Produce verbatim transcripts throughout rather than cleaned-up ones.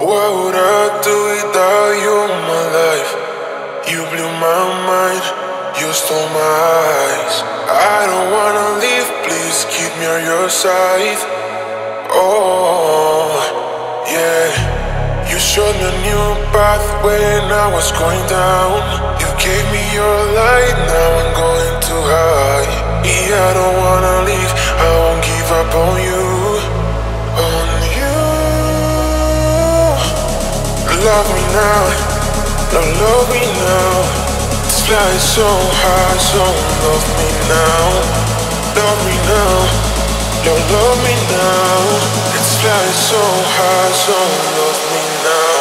What would I do without you in my life? You blew my mind, you stole my eyes. I don't wanna leave, please keep me on your side. Oh, yeah. You showed me a new path when I was going down. You gave me your light, now I'm going too high. Yeah, I don't wanna leave, I won't give up on you. On you. Love me now, don't love me now. It's flying so high, so love me now. Love me now, don't love me now. It's flying so high, so love me now.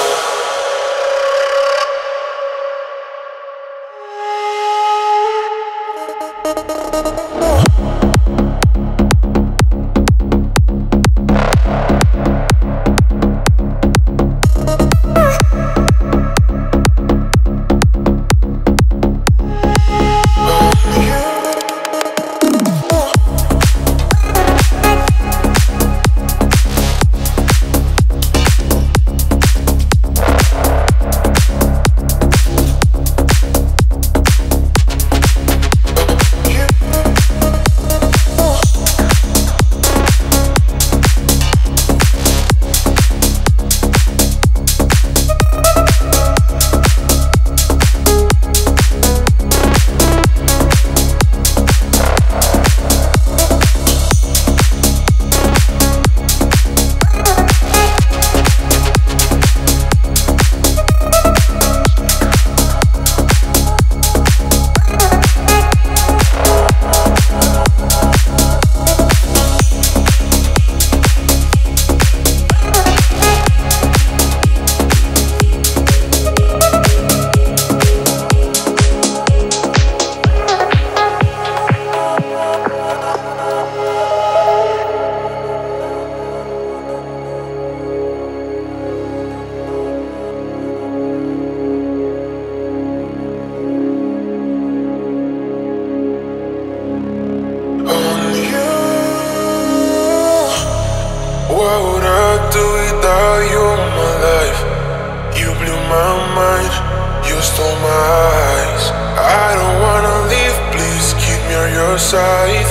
What would I do without you in my life? You blew my mind, you stole my eyes. I don't wanna leave, please keep me on your side.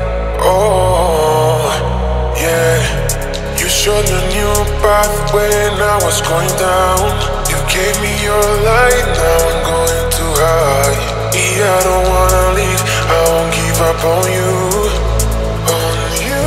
Oh, yeah. You showed me a new path when I was going down. You gave me your light, now I'm going too high. Yeah, I don't wanna leave, I won't give up on you. On you.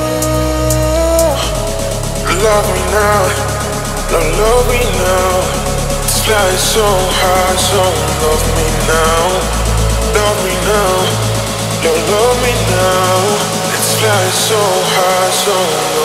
Love me now, don't love me now. It's flying so high, so love me now. Love me now, don't love me now. It's flying so high, so